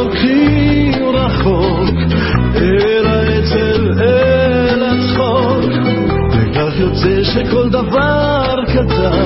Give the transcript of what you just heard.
הולכים רחוק אל העצב, אל הצחוק, וכך יוצא שכל דבר קטן